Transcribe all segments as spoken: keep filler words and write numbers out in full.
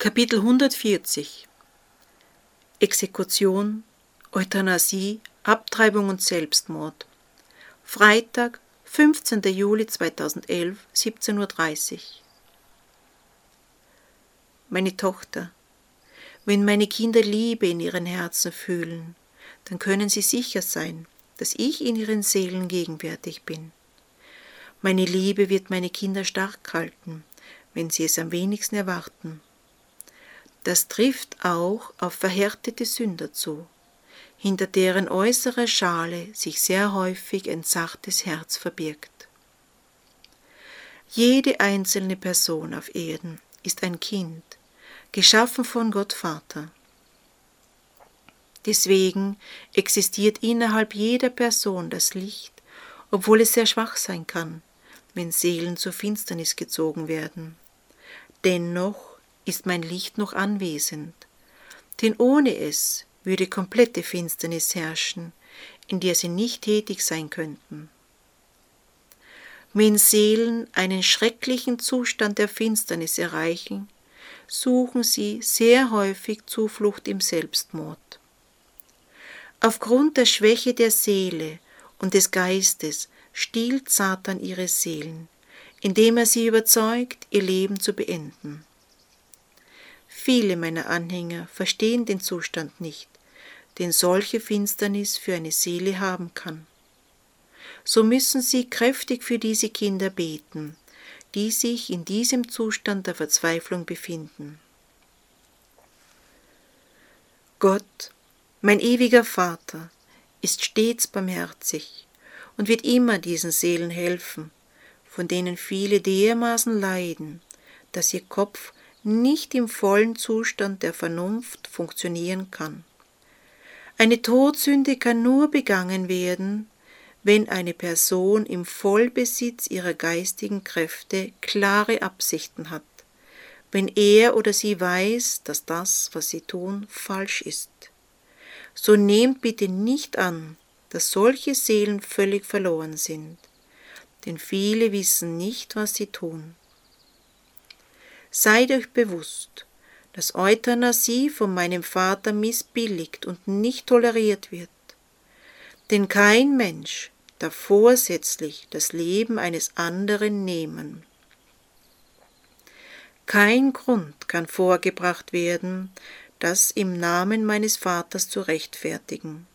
Kapitel hundertvierzig Exekution, Euthanasie, Abtreibung und Selbstmord. Freitag, fünfzehnter Juli zweitausendelf, siebzehn Uhr dreißig. Meine Tochter, wenn meine Kinder Liebe in ihren Herzen fühlen, dann können sie sicher sein, dass ich in ihren Seelen gegenwärtig bin. Meine Liebe wird meine Kinder stark halten, wenn sie es am wenigsten erwarten. Das trifft auch auf verhärtete Sünder zu, hinter deren äußerer Schale sich sehr häufig ein zartes Herz verbirgt. Jede einzelne Person auf Erden ist ein Kind, geschaffen von Gott Vater. Deswegen existiert innerhalb jeder Person das Licht, obwohl es sehr schwach sein kann, wenn Seelen zur Finsternis gezogen werden. Dennoch ist mein Licht noch anwesend, denn ohne es würde komplette Finsternis herrschen, in der sie nicht tätig sein könnten. Wenn Seelen einen schrecklichen Zustand der Finsternis erreichen, suchen sie sehr häufig Zuflucht im Selbstmord. Aufgrund der Schwäche der Seele und des Geistes stiehlt Satan ihre Seelen, indem er sie überzeugt, ihr Leben zu beenden. Viele meiner Anhänger verstehen den Zustand nicht, den solche Finsternis für eine Seele haben kann. So müssen sie kräftig für diese Kinder beten, die sich in diesem Zustand der Verzweiflung befinden. Gott, mein ewiger Vater, ist stets barmherzig und wird immer diesen Seelen helfen, von denen viele dermaßen leiden, dass ihr Kopf nicht im vollen Zustand der Vernunft funktionieren kann. Eine Todsünde kann nur begangen werden, wenn eine Person im Vollbesitz ihrer geistigen Kräfte klare Absichten hat, wenn er oder sie weiß, dass das, was sie tun, falsch ist. So nehmt bitte nicht an, dass solche Seelen völlig verloren sind, denn viele wissen nicht, was sie tun. Seid euch bewusst, dass Euthanasie von meinem Vater missbilligt und nicht toleriert wird. Denn kein Mensch darf vorsätzlich das Leben eines anderen nehmen. Kein Grund kann vorgebracht werden, das im Namen meines Vaters zu rechtfertigen.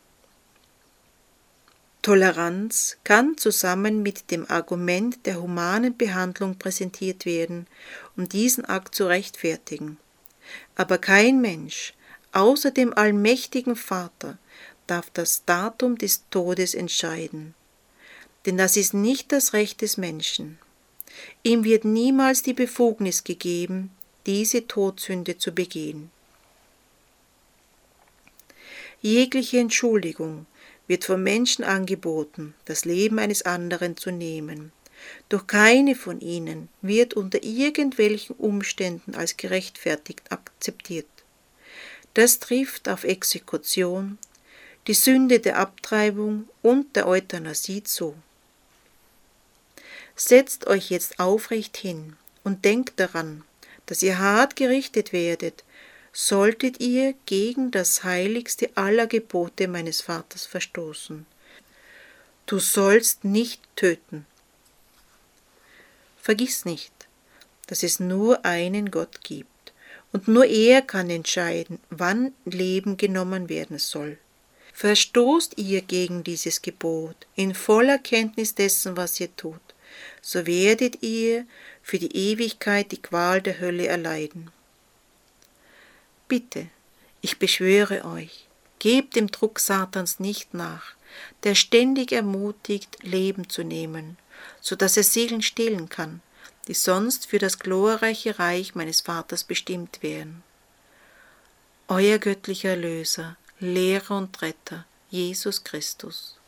Toleranz kann zusammen mit dem Argument der humanen Behandlung präsentiert werden, um diesen Akt zu rechtfertigen. Aber kein Mensch, außer dem allmächtigen Vater, darf das Datum des Todes entscheiden. Denn das ist nicht das Recht des Menschen. Ihm wird niemals die Befugnis gegeben, diese Todsünde zu begehen. Jegliche Entschuldigung wird vom Menschen angeboten, das Leben eines anderen zu nehmen. Doch keine von ihnen wird unter irgendwelchen Umständen als gerechtfertigt akzeptiert. Das trifft auf Exekution, die Sünde der Abtreibung und der Euthanasie zu. Setzt euch jetzt aufrecht hin und denkt daran, dass ihr hart gerichtet werdet, solltet ihr gegen das heiligste aller Gebote meines Vaters verstoßen. Du sollst nicht töten. Vergiss nicht, dass es nur einen Gott gibt und nur er kann entscheiden, wann Leben genommen werden soll. Verstoßt ihr gegen dieses Gebot in voller Kenntnis dessen, was ihr tut, so werdet ihr für die Ewigkeit die Qual der Hölle erleiden. Bitte, ich beschwöre euch, gebt dem Druck Satans nicht nach, der ständig ermutigt, Leben zu nehmen, so dass er Seelen stehlen kann, die sonst für das glorreiche Reich meines Vaters bestimmt wären. Euer göttlicher Erlöser, Lehrer und Retter, Jesus Christus.